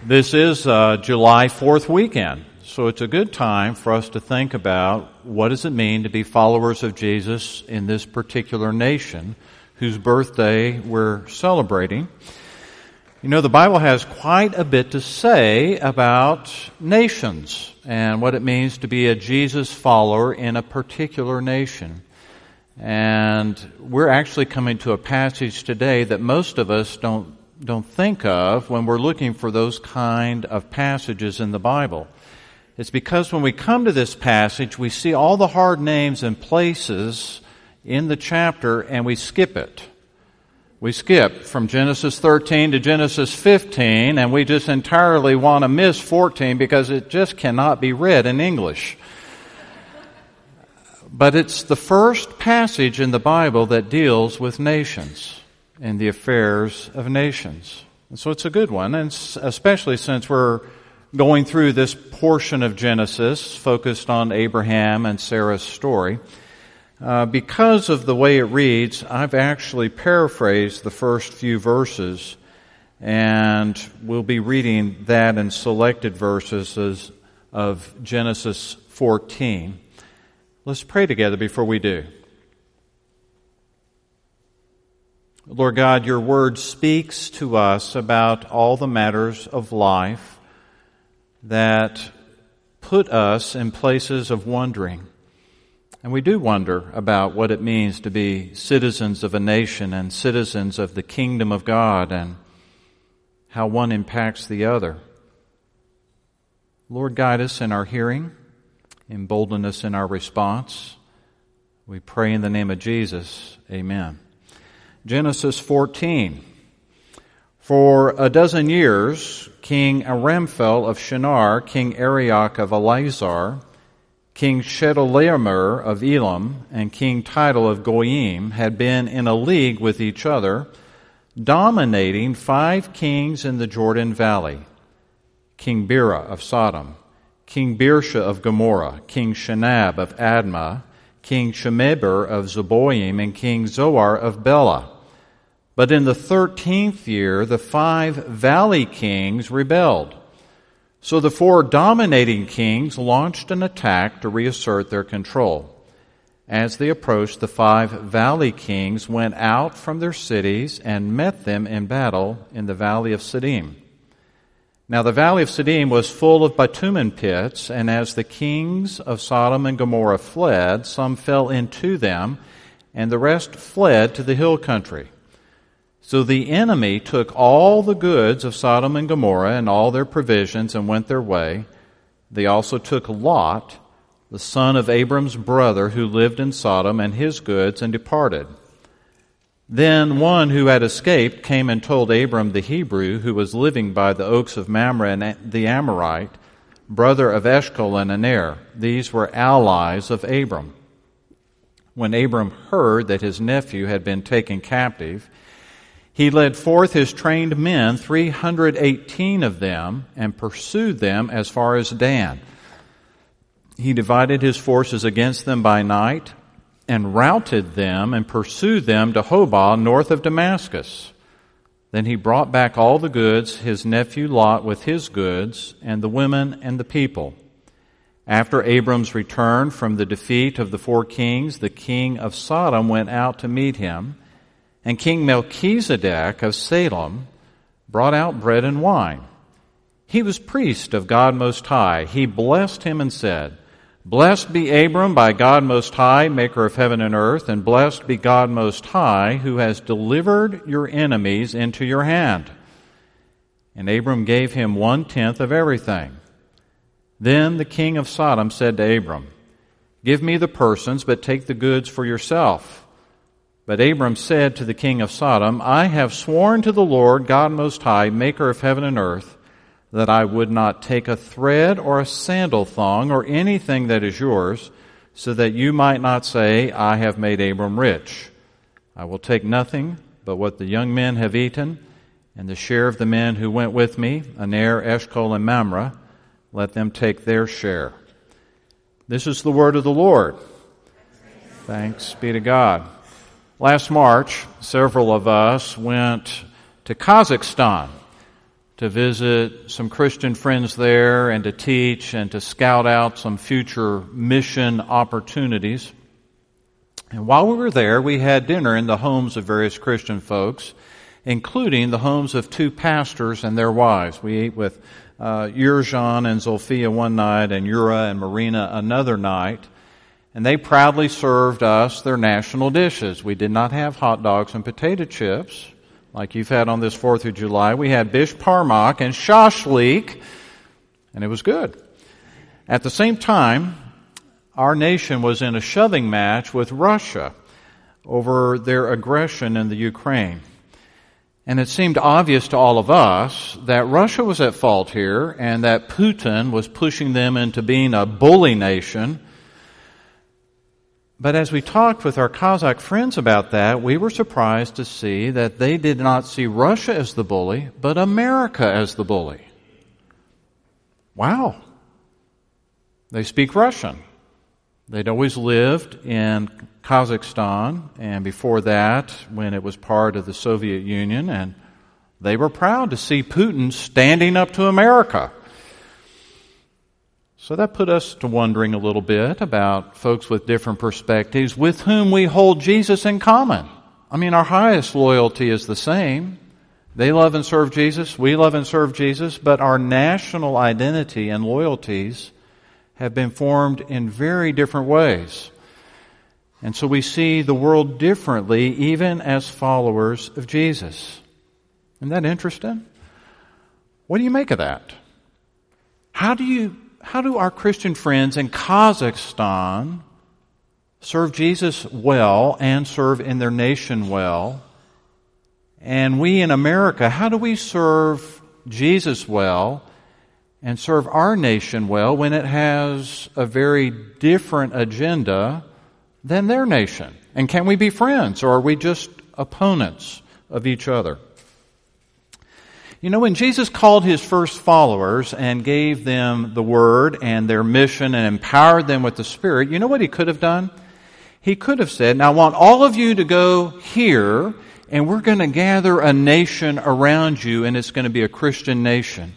This is July 4th weekend, so it's a good time for us to think about what does it mean to be followers of Jesus in this particular nation whose birthday we're celebrating. You know, the Bible has quite a bit to say about nations and what it means to be a Jesus follower in a particular nation. And we're actually coming to a passage today that most of us don't think of when we're looking for those kind of passages in the Bible. It's because when we come to this passage, we see all the hard names and places in the chapter and we skip it. We skip from Genesis 13 to Genesis 15, and we just entirely want to miss 14 because it just cannot be read in English. But it's the first passage in the Bible that deals with nations and the affairs of nations. And so it's a good one, and especially since we're going through this portion of Genesis focused on Abraham and Sarah's story. Because of the way it reads, I've actually paraphrased the first few verses, and we'll be reading that in selected verses of Genesis 14. Let's pray together before we do. Lord God, your word speaks to us about all the matters of life that put us in places of wondering. And we do wonder about what it means to be citizens of a nation and citizens of the kingdom of God and how one impacts the other. Lord, guide us in our hearing, embolden us in our response. We pray in the name of Jesus. Amen. Genesis 14. For a dozen years, King Aramphel of Shinar, King Arioch of Elazar, King Chedorlaomer of Elam, and King Tidal of Goyim had been in a league with each other, dominating 5 kings in the Jordan Valley. King Bera of Sodom, King Birsha of Gomorrah, King Shinab of Admah, King Shemeber of Zeboim, and King Zoar of Bela. But in the 13th year, the 5 valley kings rebelled. So the 4 dominating kings launched an attack to reassert their control. As they approached, the 5 valley kings went out from their cities and met them in battle in the valley of Siddim. Now the valley of Siddim was full of bitumen pits, and as the kings of Sodom and Gomorrah fled, some fell into them, and the rest fled to the hill country. So the enemy took all the goods of Sodom and Gomorrah and all their provisions and went their way. They also took Lot, the son of Abram's brother, who lived in Sodom, and his goods, and departed. Then one who had escaped came and told Abram the Hebrew, who was living by the oaks of Mamre and the Amorite, brother of Eshcol and Aner. These were allies of Abram. When Abram heard that his nephew had been taken captive, he led forth his trained men, 318 of them, and pursued them as far as Dan. He divided his forces against them by night and routed them and pursued them to Hobah north of Damascus. Then he brought back all the goods, his nephew Lot with his goods, and the women and the people. After Abram's return from the defeat of the 4 kings, the king of Sodom went out to meet him, and King Melchizedek of Salem brought out bread and wine. He was priest of God Most High. He blessed him and said, Blessed be Abram by God Most High, maker of heaven and earth, and blessed be God Most High, who has delivered your enemies into your hand. And Abram gave him 1/10 of everything. Then the king of Sodom said to Abram, Give me the persons, but take the goods for yourself. But Abram said to the king of Sodom, I have sworn to the Lord, God Most High, maker of heaven and earth, that I would not take a thread or a sandal thong or anything that is yours, so that you might not say, I have made Abram rich. I will take nothing but what the young men have eaten, and the share of the men who went with me, Aner, Eshcol, and Mamre, let them take their share. This is the word of the Lord. Thanks be to God. Last March, several of us went to Kazakhstan to visit some Christian friends there and to teach and to scout out some future mission opportunities. And while we were there, we had dinner in the homes of various Christian folks, including the homes of two pastors and their wives. We ate with Urjan and Zolfia one night and Yura and Marina another night. And they proudly served us their national dishes. We did not have hot dogs and potato chips like you've had on this 4th of July. We had bish parmak and shashlik, and it was good. At the same time, our nation was in a shoving match with Russia over their aggression in the Ukraine. And it seemed obvious to all of us that Russia was at fault here and that Putin was pushing them into being a bully nation. But as we talked with our Kazakh friends about that, we were surprised to see that they did not see Russia as the bully, but America as the bully. Wow. They speak Russian. They'd always lived in Kazakhstan, and before that, when it was part of the Soviet Union, and they were proud to see Putin standing up to America. So that put us to wondering a little bit about folks with different perspectives with whom we hold Jesus in common. I mean, our highest loyalty is the same. They love and serve Jesus, we love and serve Jesus, but our national identity and loyalties have been formed in very different ways. And so we see the world differently even as followers of Jesus. Isn't that interesting? What do you make of that? How do our Christian friends in Kazakhstan serve Jesus well and serve in their nation well? And we in America, how do we serve Jesus well and serve our nation well when it has a very different agenda than their nation? And can we be friends, or are we just opponents of each other? You know, when Jesus called His first followers and gave them the Word and their mission and empowered them with the Spirit, you know what He could have done? He could have said, now I want all of you to go here, and we're going to gather a nation around you, and it's going to be a Christian nation.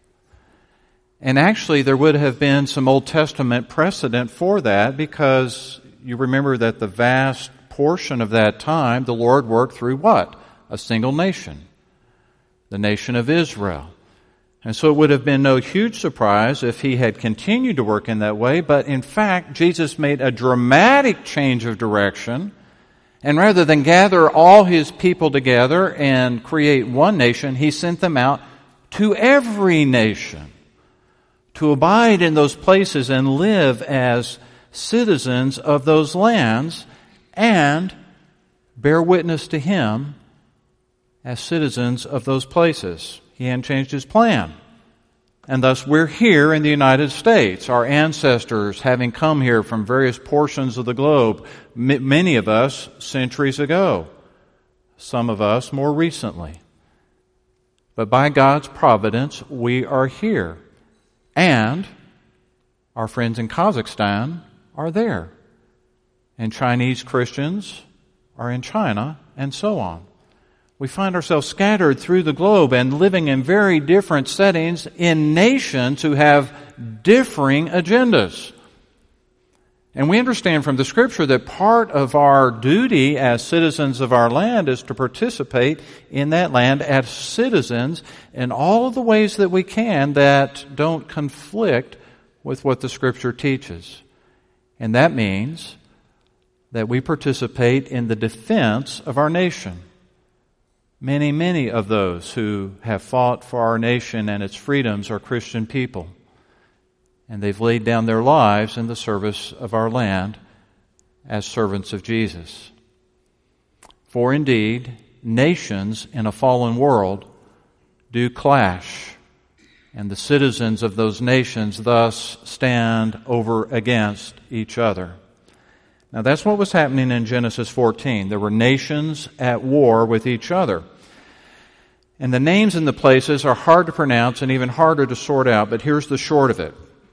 And actually, there would have been some Old Testament precedent for that, because you remember that the vast portion of that time, the Lord worked through what? A single nation. The nation of Israel. And so it would have been no huge surprise if He had continued to work in that way, but in fact, Jesus made a dramatic change of direction, and rather than gather all His people together and create one nation, He sent them out to every nation to abide in those places and live as citizens of those lands and bear witness to Him as citizens of those places. He hadn't changed His plan. And thus we're here in the United States, our ancestors having come here from various portions of the globe, many of us centuries ago, some of us more recently. But by God's providence, we are here. And our friends in Kazakhstan are there. And Chinese Christians are in China, and so on. We find ourselves scattered through the globe and living in very different settings in nations who have differing agendas. And we understand from the Scripture that part of our duty as citizens of our land is to participate in that land as citizens in all of the ways that we can that don't conflict with what the Scripture teaches. And that means that we participate in the defense of our nation. Many of those who have fought for our nation and its freedoms are Christian people. And they've laid down their lives in the service of our land as servants of Jesus. For indeed, nations in a fallen world do clash, and the citizens of those nations thus stand over against each other. Now that's what was happening in Genesis 14. There were nations at war with each other. And the names and the places are hard to pronounce and even harder to sort out, but here's the short of it.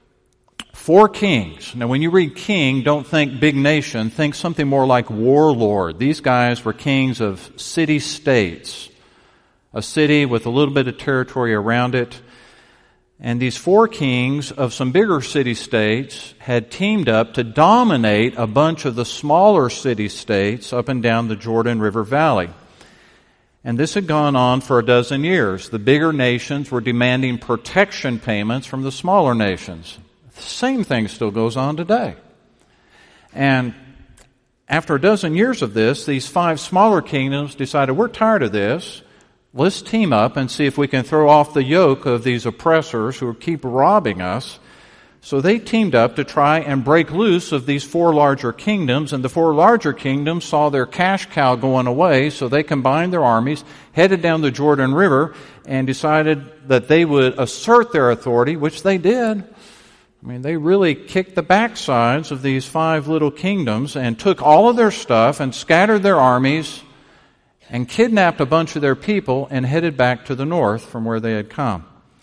4 kings. Now when you read king, don't think big nation, think something more like warlord. These guys were kings of city-states, a city with a little bit of territory around it. And these 4 kings of some bigger city-states had teamed up to dominate a bunch of the smaller city-states up and down the Jordan River Valley. And this had gone on for a dozen years. The bigger nations were demanding protection payments from the smaller nations. The same thing still goes on today. And after a dozen years of this, these 5 smaller kingdoms decided, we're tired of this. Let's team up and see if we can throw off the yoke of these oppressors who keep robbing us. So they teamed up to try and break loose of these 4 larger kingdoms, and the 4 larger kingdoms saw their cash cow going away, so they combined their armies, headed down the Jordan River, and decided that they would assert their authority, which they did. I mean, they really kicked the backsides of these 5 little kingdoms and took all of their stuff and scattered their armies and kidnapped a bunch of their people and headed back to the north from where they had come.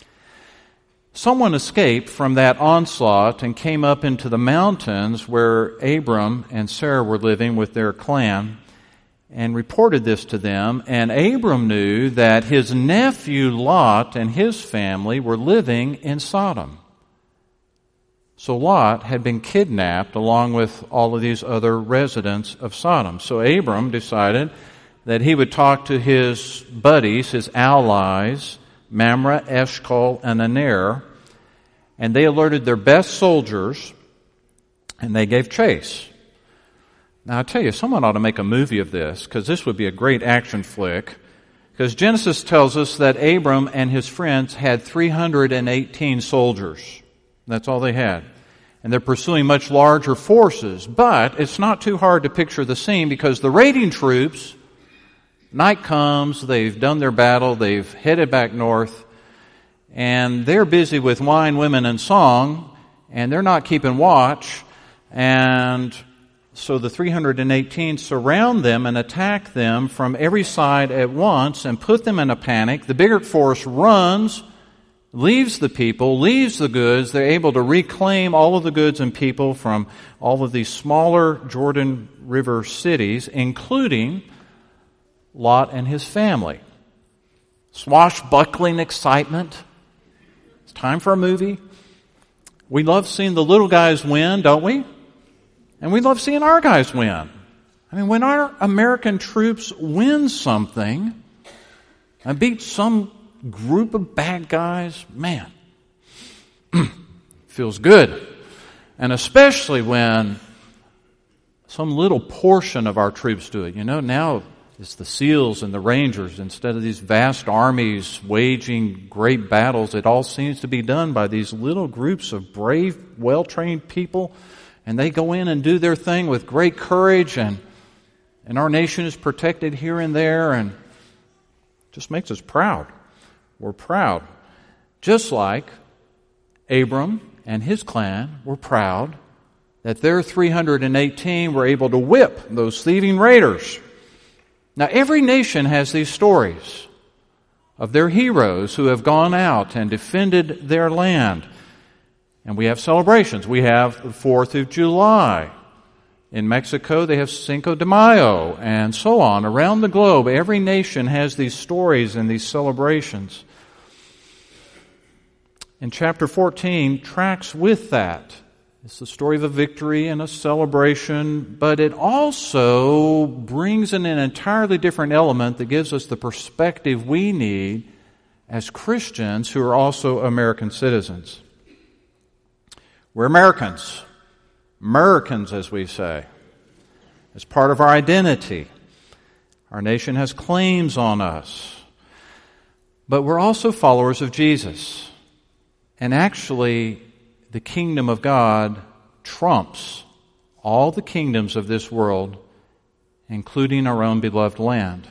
Someone escaped from that onslaught and came up into the mountains where Abram and Sarah were living with their clan and reported this to them. And Abram knew that his nephew Lot and his family were living in Sodom. So Lot had been kidnapped along with all of these other residents of Sodom. So Abram decided that he would talk to his buddies, his allies, Mamre, Eshcol, and Aner, and they alerted their best soldiers, and they gave chase. Now, I tell you, someone ought to make a movie of this, because this would be a great action flick, because Genesis tells us that Abram and his friends had 318 soldiers. That's all they had. And they're pursuing much larger forces, but it's not too hard to picture the scene, because the raiding troops, night comes, they've done their battle, they've headed back north, and they're busy with wine, women, and song, and they're not keeping watch, and so the 318 surround them and attack them from every side at once and put them in a panic. The bigger force runs, leaves the people, leaves the goods. They're able to reclaim all of the goods and people from all of these smaller Jordan River cities, including Lot and his family. Swashbuckling excitement. It's time for a movie. We love seeing the little guys win, don't we? And we love seeing our guys win. I mean, when our American troops win something and beat some group of bad guys, man, feels good. And especially when some little portion of our troops do it. You know, now it's the SEALs and the Rangers. Instead of these vast armies waging great battles, it all seems to be done by these little groups of brave, well-trained people. And they go in and do their thing with great courage, and our nation is protected here and there, and it just makes us proud. We're proud. Just like Abram and his clan were proud that their 318 were able to whip those thieving raiders. Now, every nation has these stories of their heroes who have gone out and defended their land. And we have celebrations. We have the 4th of July. In Mexico, they have Cinco de Mayo, and so on. Around the globe, every nation has these stories and these celebrations. And chapter 14 tracks with that. It's the story of a victory and a celebration, but it also brings in an entirely different element that gives us the perspective we need as Christians who are also American citizens. We're Americans. Americans, as we say. It's part of our identity. Our nation has claims on us. But we're also followers of Jesus. And actually, the kingdom of God trumps all the kingdoms of this world, including our own beloved land.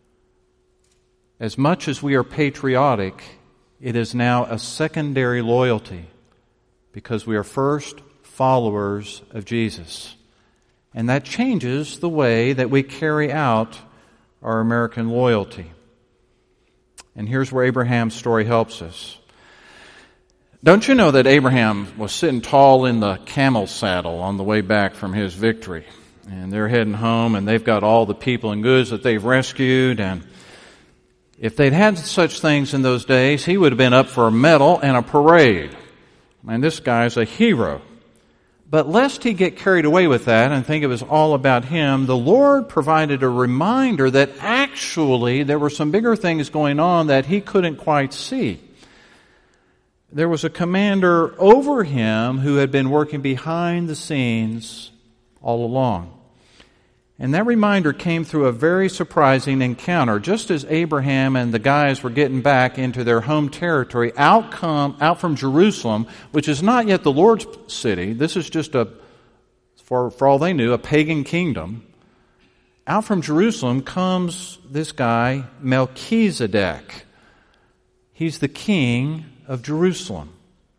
As much as we are patriotic, it is now a secondary loyalty because we are first followers of Jesus. And that changes the way that we carry out our American loyalty. And here's where Abraham's story helps us. Don't you know that Abraham was sitting tall in the camel saddle on the way back from his victory? And they're heading home, and they've got all the people and goods that they've rescued, and If they'd had such things in those days, he would have been up for a medal and a parade. And this guy's a hero. But lest he get carried away with that and think it was all about him, the Lord provided a reminder that actually there were some bigger things going on that he couldn't quite see. There was a commander over him who had been working behind the scenes all along. And that reminder came through a very surprising encounter. Just as Abraham and the guys were getting back into their home territory, out from Jerusalem, which is not yet the Lord's city. This is just for all they knew, a pagan kingdom. Out from Jerusalem comes this guy, Melchizedek. He's the king of Jerusalem.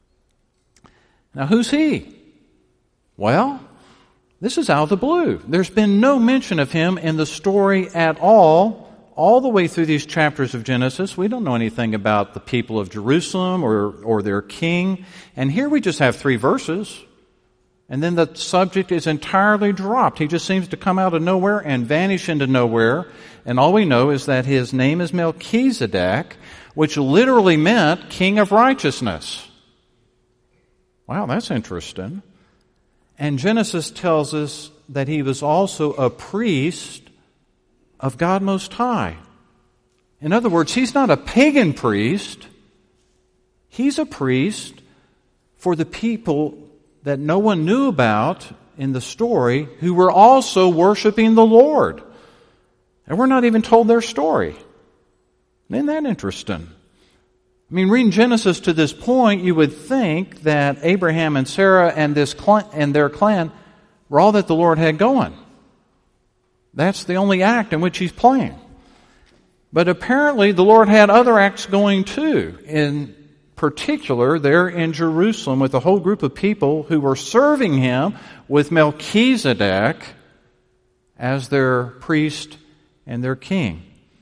Now, who's he? Well, this is out of the blue. There's been no mention of him in the story at all the way through these chapters of Genesis. We don't know anything about the people of Jerusalem or their king. And here we just have 3 verses. And then the subject is entirely dropped. He just seems to come out of nowhere and vanish into nowhere. And all we know is that his name is Melchizedek, which literally meant king of righteousness. Wow, that's interesting. And Genesis tells us that he was also a priest of God Most High. In other words, he's not a pagan priest. He's a priest for the people that no one knew about in the story who were also worshiping the Lord. And we're not even told their story. Isn't that interesting? I mean, reading Genesis to this point, you would think that Abraham and Sarah and their clan were all that the Lord had going. That's the only act in which he's playing. But apparently the Lord had other acts going too. In particular, there in Jerusalem with a whole group of people who were serving him with Melchizedek as their priest and their king.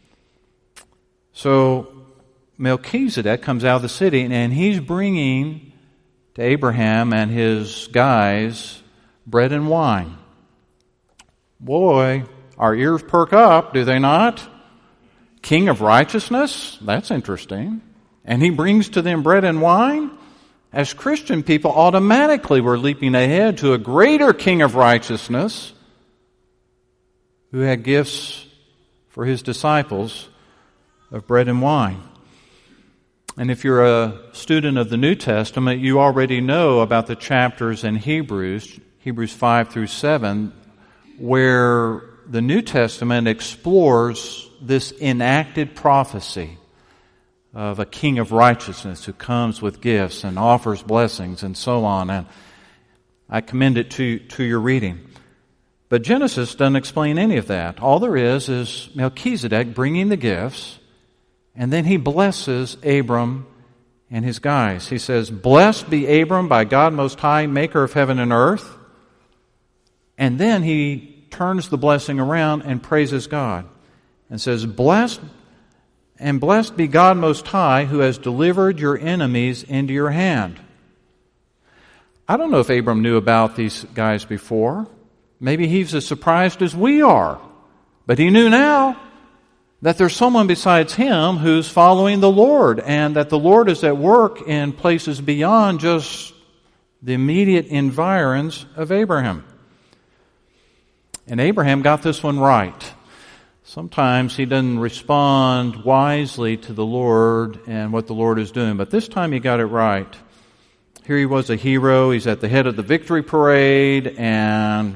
So Melchizedek comes out of the city and he's bringing to Abraham and his guys bread and wine. Boy, our ears perk up, do they not? King of righteousness? That's interesting. And he brings to them bread and wine? As Christian people, automatically we're leaping ahead to a greater King of righteousness who had gifts for his disciples of bread and wine. And if you're a student of the New Testament, you already know about the chapters in Hebrews 5 through 7, where the New Testament explores this enacted prophecy of a king of righteousness who comes with gifts and offers blessings and so on. And I commend it to your reading. But Genesis doesn't explain any of that. All there is Melchizedek bringing the gifts, and then he blesses Abram and his guys. He says, "Blessed be Abram by God Most High, maker of heaven and earth." And then he turns the blessing around and praises God and says, Blessed be God Most High, who has delivered your enemies into your hand. I don't know if Abram knew about these guys before. Maybe he's as surprised as we are. But he knew now that there's someone besides him who's following the Lord, and that the Lord is at work in places beyond just the immediate environs of Abraham. And Abraham got this one right. Sometimes he doesn't respond wisely to the Lord and what the Lord is doing, but this time he got it right. Here he was a hero. He's at the head of the victory parade, and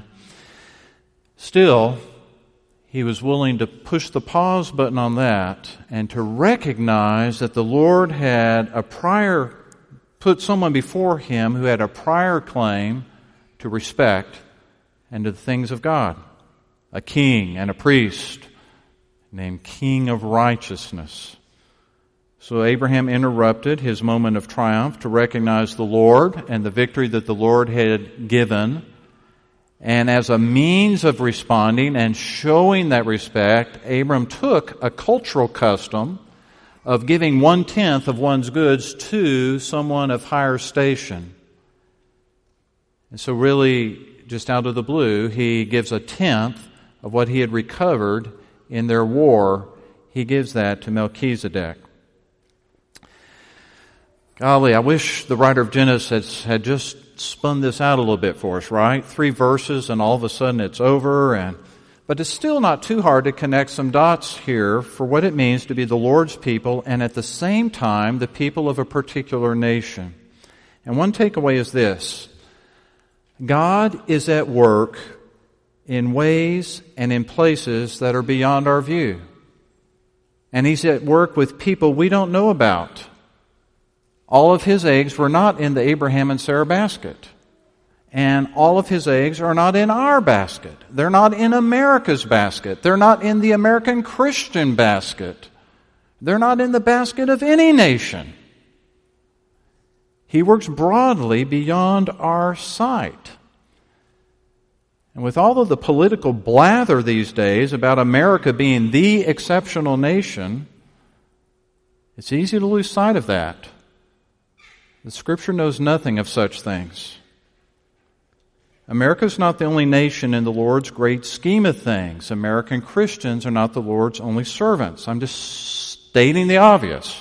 still he was willing to push the pause button on that and to recognize that the Lord had put someone before him who had a prior claim to respect and to the things of God. A king and a priest named King of Righteousness. So Abraham interrupted his moment of triumph to recognize the Lord and the victory that the Lord had given. And as a means of responding and showing that respect, Abram took a cultural custom of giving 1/10 of one's goods to someone of higher station. And so really, just out of the blue, he gives 1/10 of what he had recovered in their war. he gives that to Melchizedek. Golly, I wish the writer of Genesis had just spun this out a little bit for us, right? 3 verses and all of a sudden it's over. But it's still not too hard to connect some dots here for what it means to be the Lord's people and at the same time the people of a particular nation. And one takeaway is this: God is at work in ways and in places that are beyond our view. And He's at work with people we don't know about. All of His eggs were not in the Abraham and Sarah basket. And all of His eggs are not in our basket. They're not in America's basket. They're not in the American Christian basket. They're not in the basket of any nation. He works broadly beyond our sight. And with all of the political blather these days about America being the exceptional nation, it's easy to lose sight of that. The Scripture knows nothing of such things. America is not the only nation in the Lord's great scheme of things. American Christians are not the Lord's only servants. I'm just stating the obvious.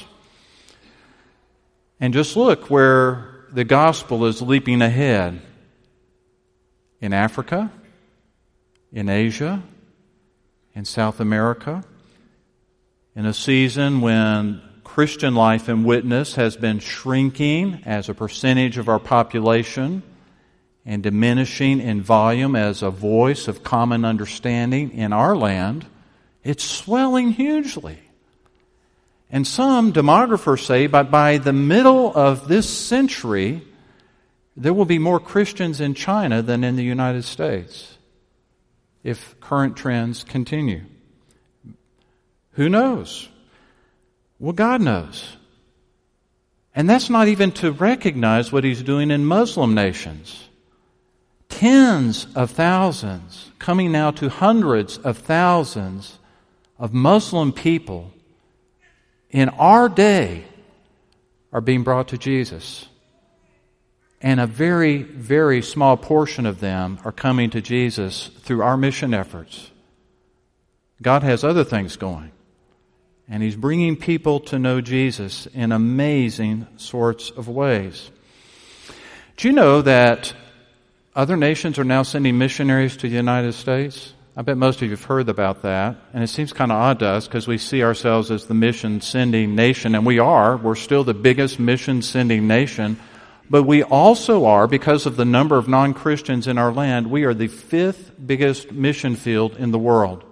And just look where the gospel is leaping ahead. In Africa, in Asia, in South America, in a season when Christian life and witness has been shrinking as a percentage of our population and diminishing in volume as a voice of common understanding in our land, it's swelling hugely. And some demographers say by the middle of this century, there will be more Christians in China than in the United States if current trends continue. Who knows? Well, God knows. And that's not even to recognize what He's doing in Muslim nations. Tens of thousands, coming now to hundreds of thousands of Muslim people in our day are being brought to Jesus. And a very, very small portion of them are coming to Jesus through our mission efforts. God has other things going. And He's bringing people to know Jesus in amazing sorts of ways. Do you know that other nations are now sending missionaries to the United States? I bet most of you have heard about that. And it seems kind of odd to us because we see ourselves as the mission-sending nation. And we are. We're still the biggest mission-sending nation. But we also are, because of the number of non-Christians in our land, we are the 5th biggest mission field in the world.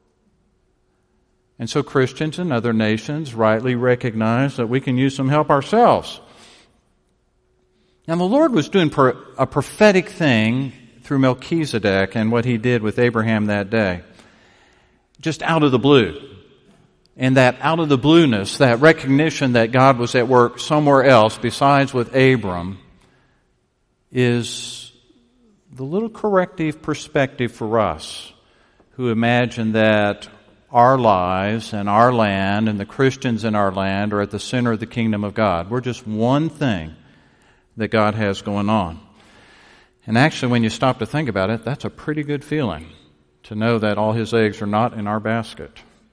And so Christians in other nations rightly recognize that we can use some help ourselves. Now the Lord was doing a prophetic thing through Melchizedek and what He did with Abraham that day. Just out of the blue. And that out of the blueness, that recognition that God was at work somewhere else besides with Abram, is the little corrective perspective for us who imagine that our lives and our land and the Christians in our land are at the center of the kingdom of God. We're just one thing that God has going on. And actually, when you stop to think about it, that's a pretty good feeling to know that all His eggs are not in our basket.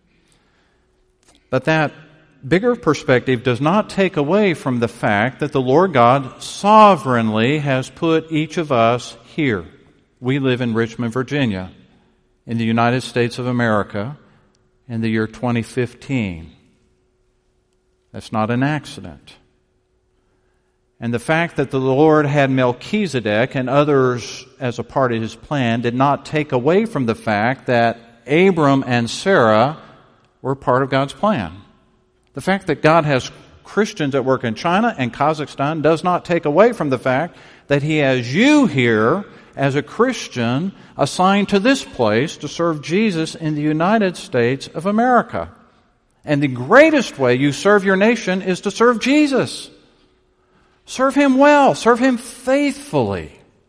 But that bigger perspective does not take away from the fact that the Lord God sovereignly has put each of us here. We live in Richmond, Virginia, in the United States of America, in the year 2015. That's not an accident. And the fact that the Lord had Melchizedek and others as a part of His plan did not take away from the fact that Abram and Sarah were part of God's plan. The fact that God has Christians at work in China and Kazakhstan does not take away from the fact that He has you here as a Christian assigned to this place to serve Jesus in the United States of America. And the greatest way you serve your nation is to serve Jesus. Serve Him well. Serve Him faithfully.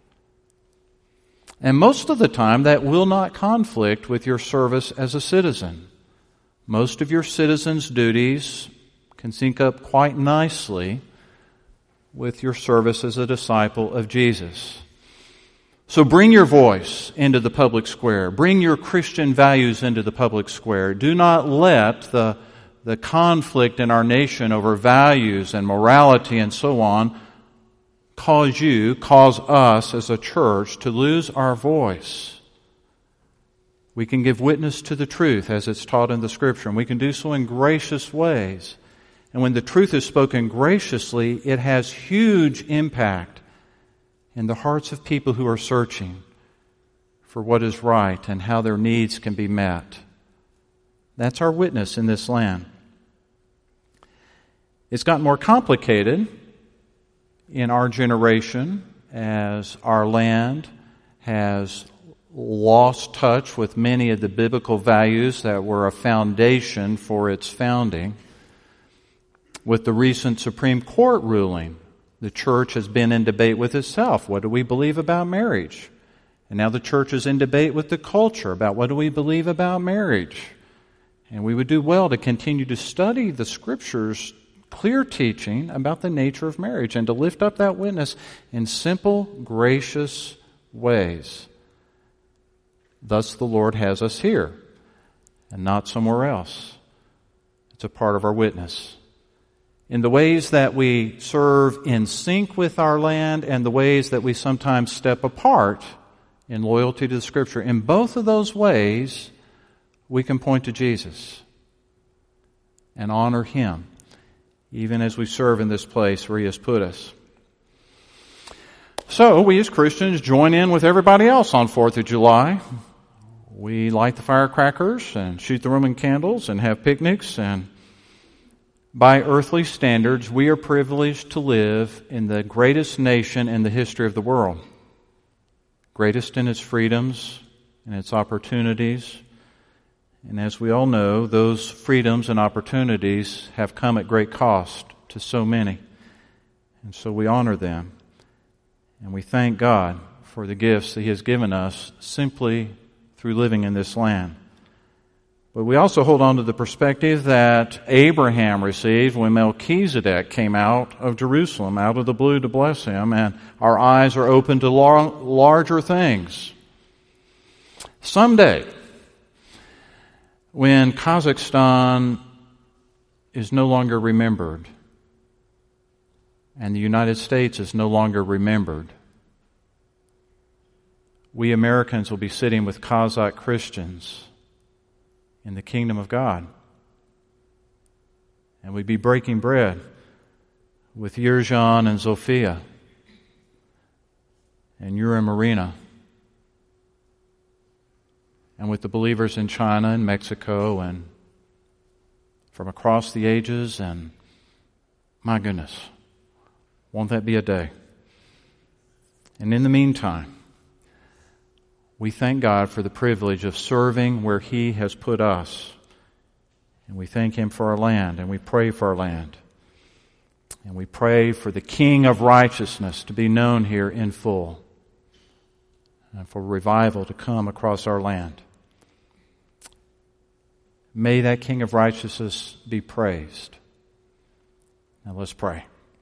And most of the time that will not conflict with your service as a citizen. Most of your citizens' duties can sync up quite nicely with your service as a disciple of Jesus. So bring your voice into the public square. Bring your Christian values into the public square. Do not let the conflict in our nation over values and morality and so on cause us as a church to lose our voice. We can give witness to the truth as it's taught in the Scripture, and we can do so in gracious ways. And when the truth is spoken graciously, it has huge impact in the hearts of people who are searching for what is right and how their needs can be met. That's our witness in this land. It's gotten more complicated in our generation as our land has lost touch with many of the biblical values that were a foundation for its founding. With the recent Supreme Court ruling, the church has been in debate with itself. What do we believe about marriage? And now the church is in debate with the culture about what do we believe about marriage. And we would do well to continue to study the Scriptures' clear teaching about the nature of marriage and to lift up that witness in simple, gracious ways. Thus the Lord has us here and not somewhere else. It's a part of our witness. In the ways that we serve in sync with our land and the ways that we sometimes step apart in loyalty to the Scripture, in both of those ways, we can point to Jesus and honor Him, even as we serve in this place where He has put us. So, we as Christians join in with everybody else on 4th of July. We light the firecrackers and shoot the Roman candles and have picnics, and by earthly standards, we are privileged to live in the greatest nation in the history of the world. Greatest in its freedoms and its opportunities. And as we all know, those freedoms and opportunities have come at great cost to so many. And so we honor them. And we thank God for the gifts that He has given us simply through living in this land. But we also hold on to the perspective that Abraham received when Melchizedek came out of Jerusalem, out of the blue to bless him, and our eyes are open to larger things. Someday, when Kazakhstan is no longer remembered and the United States is no longer remembered, we Americans will be sitting with Kazakh Christians in the kingdom of God. And we'd be breaking bread with Yerzhan and Zofia and Yura Marina and with the believers in China and Mexico and from across the ages, and my goodness, won't that be a day? And in the meantime, we thank God for the privilege of serving where He has put us. And we thank Him for our land, and we pray for our land. And we pray for the King of righteousness to be known here in full, and for revival to come across our land. May that King of righteousness be praised. Now let's pray.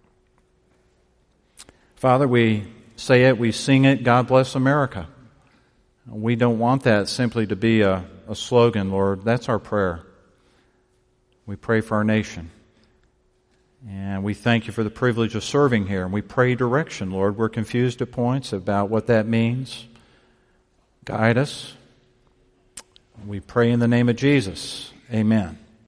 Father, we say it, we sing it, God bless America. We don't want that simply to be a slogan, Lord. That's our prayer. We pray for our nation. And we thank You for the privilege of serving here. And we pray direction, Lord. We're confused at points about what that means. Guide us. We pray in the name of Jesus. Amen.